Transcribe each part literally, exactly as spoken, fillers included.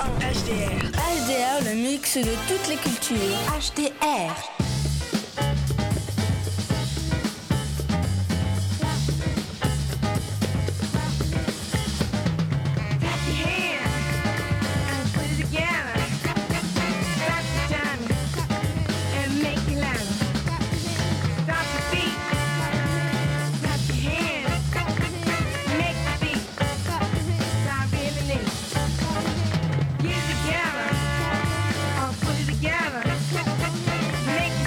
H D R. H D R, le mix de toutes les cultures. H D R. Together, or put it together, make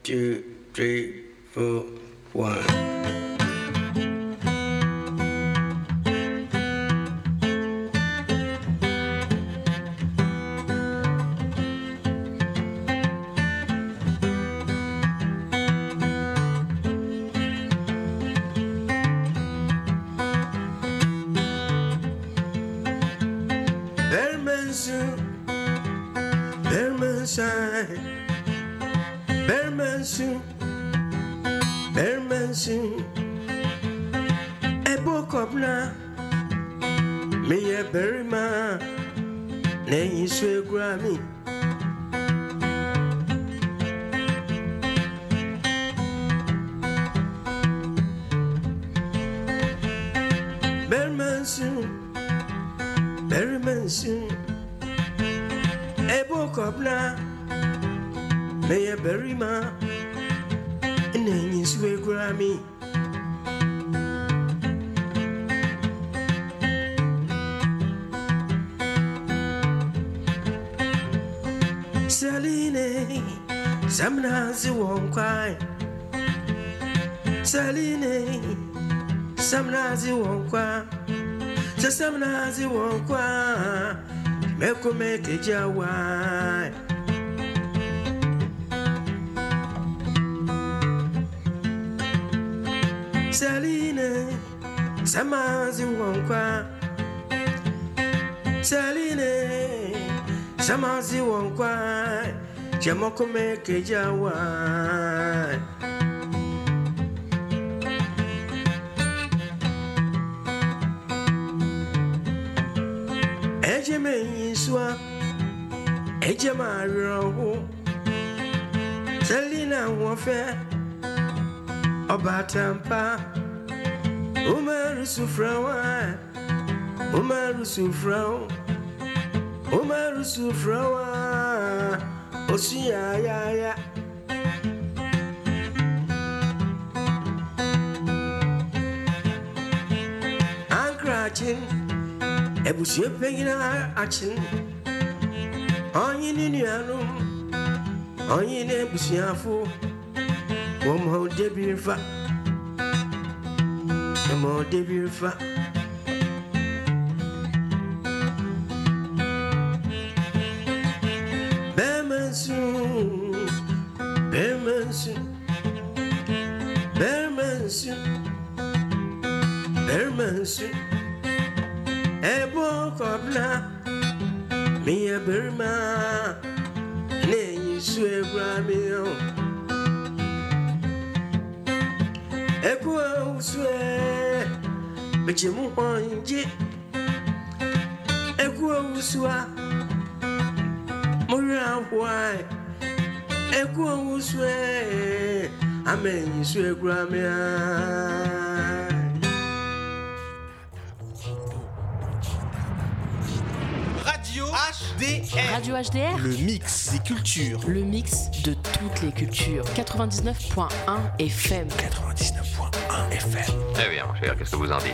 two, three, four, one. Samnazi won't cry. Saline, Samnazi won't cry. Samnazi won't cry. Make make a jawa. Saline, Samnazi won't cry. Saline, Samnazi won't cry. Jamoko make a jawa. Ejeme yiswa, ejema roho. Selina wafe, obatampa. Umaru sufrawa, Umaru sufrawa, Umaru sufrawa. Osia ya ya Ankrachin Ebusie pegina achin Onyi ni nuanum Onyi ne ebusiafo Womo debirfa Womo debirfa Bermansu Bermansu Bermansu Ebo kobla Mia Berma Ne yisu ebramio Eko uswe Bechimu onji Eko uswa Mura why Eko uswe Amen yisu ebramia. Radio H D R. Radio H D R. Le mix des cultures. Le mix de toutes les cultures. quatre-vingt-dix-neuf point un F M. quatre-vingt-dix-neuf point un F M. Eh bien, mon cher, qu'est-ce que vous en dites?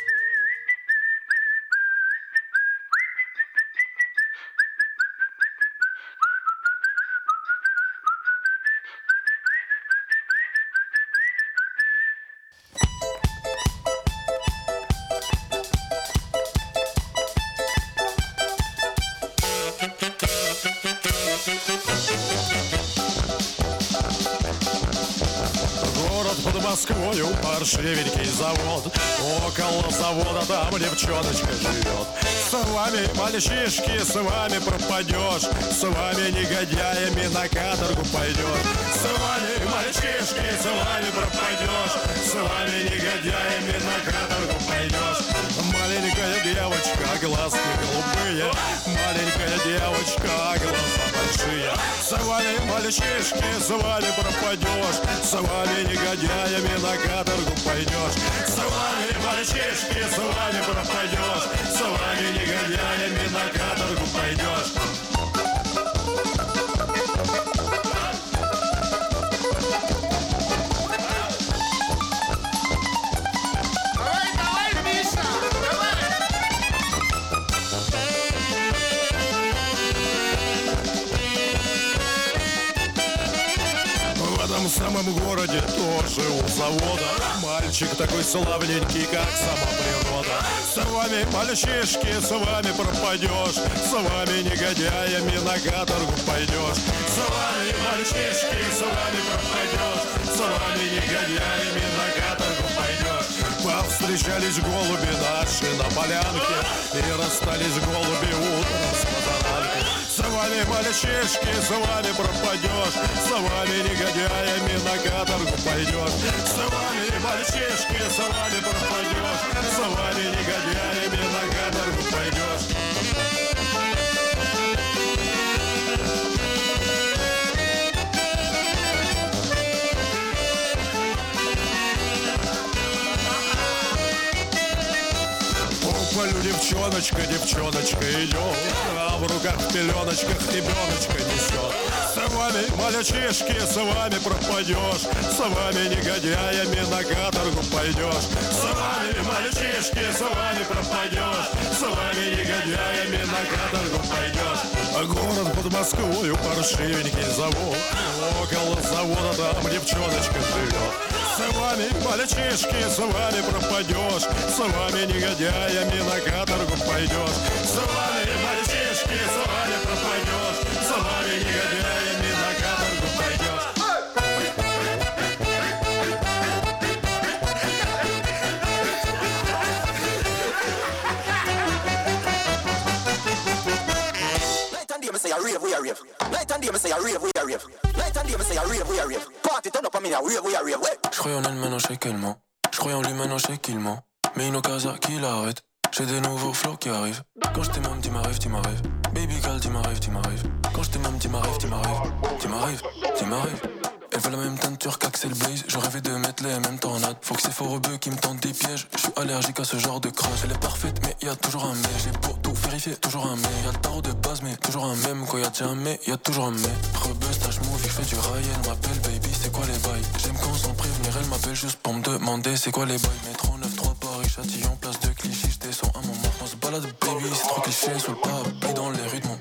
Москвою паршивенький завод. Около завода там девчоночка живет. С вами, мальчишки, с вами пропадешь. С вами, негодяями, на каторгу пойдешь. С вами, мальчишки, с вами пропадешь. С вами, негодяями, на каторгу пойдешь. Маленькая девочка, глазки голубые. Маленькая девочка, глаза большие. С вами, мальчишки, с вами пропадешь. С вами, негодяями, на каторгу пойдешь. С вами, мальчишки, с вами пропадешь. С вами, негодяями, на каторгу пойдешь. этом городе тоже у завода мальчик такой славненький, как сама природа. С вами, мальчишки, с вами пропадешь, с вами, негодяями, на каторгу пойдешь. С вами, мальчишки, с вами пропадешь, с вами, негодяями, на каторгу пойдешь. Повстречались голуби наши на полянке, и расстались голуби утром с позаранку. С вами, мальчишки, с вами пропадешь, с вами, негодяями, на каторгу пойдешь. С вами, мальчишки, с вами пропадешь, с вами, негодяями, на каторгу пойдешь. Полю девчоночка, девчоночка идет, а в руках в пеленочках ребеночка несет. С вами, мальчишки, с вами пропадешь, с вами, негодяями, на каторгу пойдешь. С вами, мальчишки, с вами пропадешь, с вами, негодяями, на каторгу пойдешь. Город под Москвою, паршивенький завод, около завода там девчоночка живет. С вами, мальчишки, с вами пропадешь, с вами, негодяями, на каторгу пойдешь. С вами, мальчишки, с вами пропадешь, с вами, негодяями, на каторгу пойдешь. Night and day me say a rave, we a rave. Night and day me say a rave, we a rave. Night and day me say a rave, we a rave. Party turn up, I mean a rave, we a rave. Je croyais en elle, maintenant je sais qu'elle ment. Je croyais en lui, maintenant je sais qu'il ment. Mais une occasion qui l'arrête. J'ai des nouveaux flots qui arrivent. Quand je t'aime, dis ma rêve, dis ma rêve. Baby girl, dis ma rêve, dis ma rêve. Quand je t'aime, dis ma rêve, dis ma rêve. Dis ma rêve, dis ma rêve. Elle veut la même teinture qu'Axel Blaze. Je rêvais de mettre les mêmes tornades. Faut que c'est faux rebeux qui me tentent des pièges. Je suis allergique à ce genre de crush. Elle est parfaite, mais y a toujours un mais. J'ai beau tout vérifier, toujours un mais. Y'a le tarot de base, mais toujours un même. Quand y'a déjà un mais, y'a toujours un mais. Rebeu, stage movie, je fais du rail. Elle m'appelle baby, c'est quoi les bails? J'aime quand sans prévenir, elle m'appelle juste pour me demander c'est quoi les bails. Métro neuf trois Paris, Châtillon, place de Clichy. J'descends un moment, on se balade baby. C'est trop cliché sur le parapluie dans les rues de mon.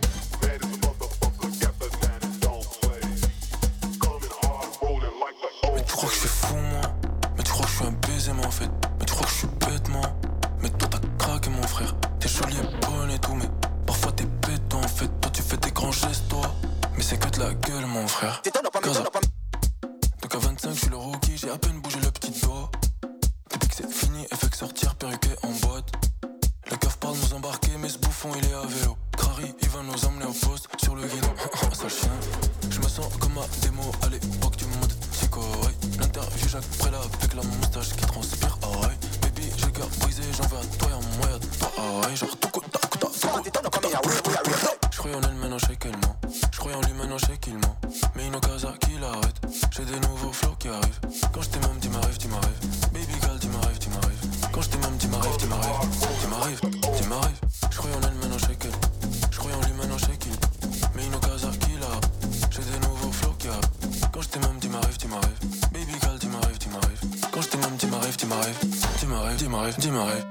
Mais tu crois que je suis fou moi? Mais tu crois que je suis un baiser moi en fait? Mais tu crois que je suis bête moi? Mais toi t'as craqué mon frère. T'es jolie et bonne et tout mais parfois t'es bête en fait. Toi tu fais des grands gestes toi. Mais c'est que de la gueule mon frère. Gaza. Donc à vingt-cinq je suis le rookie. J'ai à peine bougé le petit doigt. Depuis que c'est fini elle fait que sortir perruqué en boîte. Le keuf parle nous embarquer mais ce bouffon il est à vélo. Crary il va nous emmener au poste sur le guidon. Sale chien. Je me sens comme à démo à l'époque du mode psycho. Ouais. L'interview Jacques Préla avec la moustache qui transpire. Ah ouais. Baby j'ai le cœur brisé j'en veux à toi et en moyen. Ah ouais. Genre tout coup ta coup ta je croyais en elle maintenant je sais qu'elle ment. Je croyais en lui maintenant je sais qu'il ment. Mais une occasion qui l'arrête. J'ai des nouveaux flots qui arrivent. Quand je t'aime dis ma rêve, dis ma rêve. Baby girl dis ma rêve, dis ma rêve. Quand je t'aime dis ma rêve, dis ma rêve. Dis ma rêve, dis ma rêve. Je croyais en elle maintenant je sais qu'elle. Je croyais en lui maintenant je sais qu'il. Mais une occasion qui l'arrête. J'ai des nouveaux flots qui arrivent. Quand je t'aime dis ma rêve, dis ma rêve. Baby girl dis ma rêve, dis ma rêve. Quand je t'aime dis ma rêve, dis ma rêve. Dis ma rêve, dis ma rêve, dis ma rêve.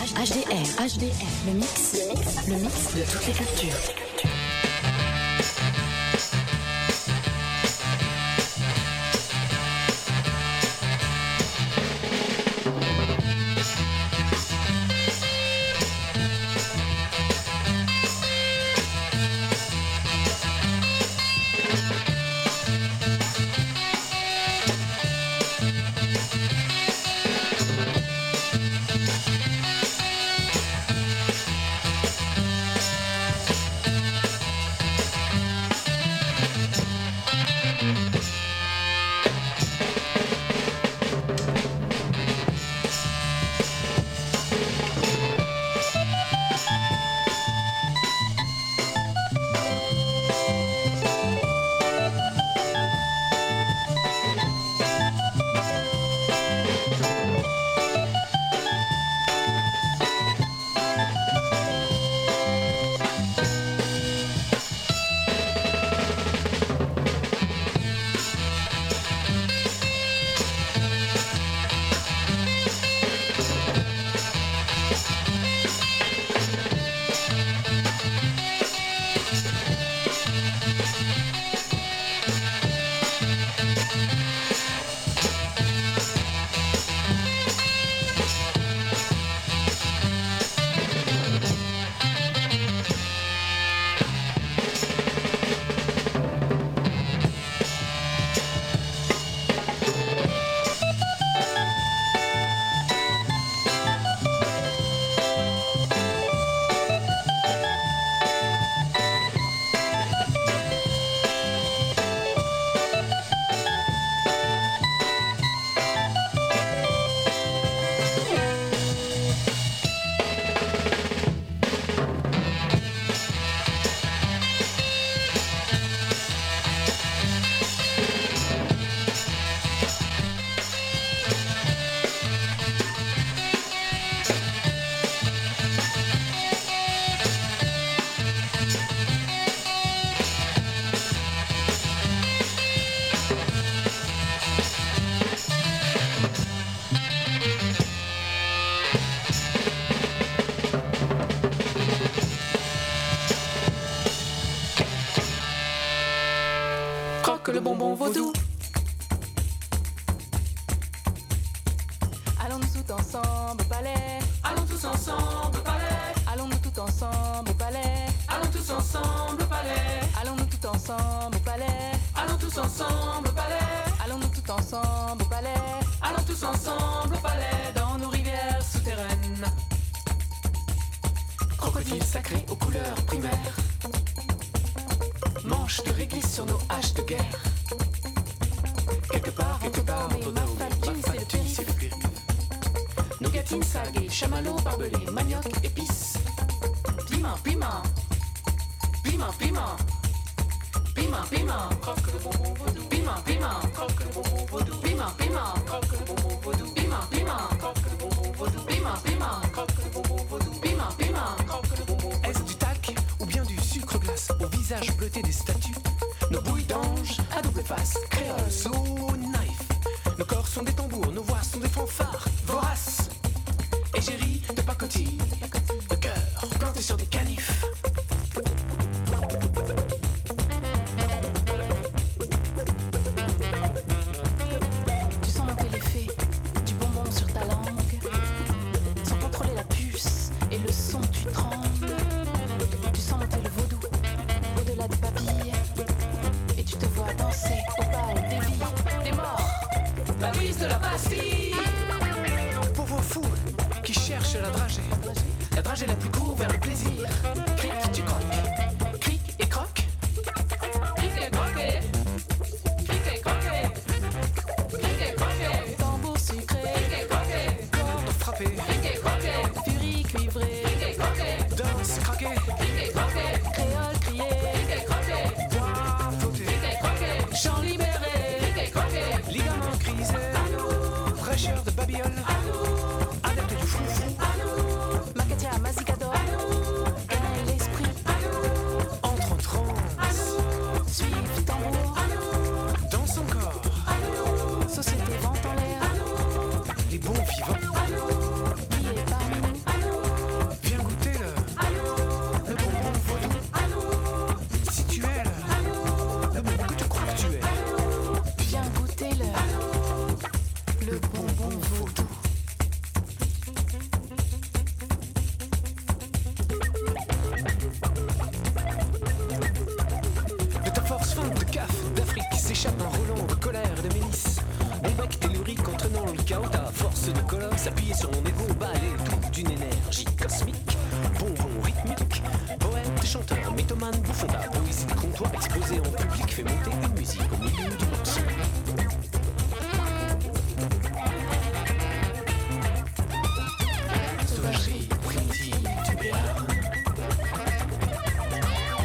H D R, H D R, le mix, le mix de toutes les cultures. Le bonbon vaudou. Allons-nous tout ensemble au palais. Allons tous ensemble au palais. Allons-nous tout ensemble au palais. Allons tous ensemble au palais. Allons-nous tout ensemble au palais. Allons tous ensemble au palais. Allons-nous tout ensemble au palais. Allons tous ensemble au palais. Dans nos rivières souterraines. Crocodiles sacrés aux couleurs primaires. Manches de réglisse sur nos haches de guerre. Quelque part, quelque part, entre nos mafatines, c'est le périph'. Nougatine, saguée, chamallow, barbelé, manioc, épices. Piment, piment. Piment, piment. Piment, piment. Croque le bonbon vaudou. Piment, piment. Croque le bonbon vaudou. Piment, piment. Croque le bonbon vaudou. Piment, piment. Croque le bonbon vaudou. Piment, piment. Croque le bonbon vaudou. Piment, piment. Croque le bonbon vaudou. Est-ce du talc ou bien du sucre glace au visage bleuté des statues? Nos bouilles d'ange à double face, créole, so knife. Nos corps sont des tambours, nos voix sont des fanfares voraces. Égérie de pacotille, de cœur planté sur des canifs. Tu sens monter l'effet du bonbon sur ta langue. Sans contrôler la puce et le son, tu trembles. Tu sens monter le vaudou au-delà des papilles. Et tu te vois danser au bal des vies, des morts. La brise de la Bastille. Pour vos fous qui cherchent la dragée, la dragée la plus courte vers le plaisir. Cric, tu croques, cric et croque. Cric et croqué, cric et croqué, cric et croqué. Tambour sucré, cric et croqué. Cordes frappées, cric et croqué. Furie cuivrée, cric et croqué. Danse craquée, cric et croqué. Créole crié, cric et croqué. Bois flotté, cric et croqué. Chant libéré, cric et croqué. Ligament grisé, fraîcheur de babiole. Adepte du foufou. Macatia, mazicador. Gamin l'esprit. Entre en transe. Suive tambour. Dans son corps. Société vente en l'air. Les bons vivants. Qui est parmi nous. s'appuyer sur mon égo, balayer tout d'une énergie cosmique. Bonbon rythmique, poète, chanteur, mythomane, bouffon, ta poésie de comptoir explosée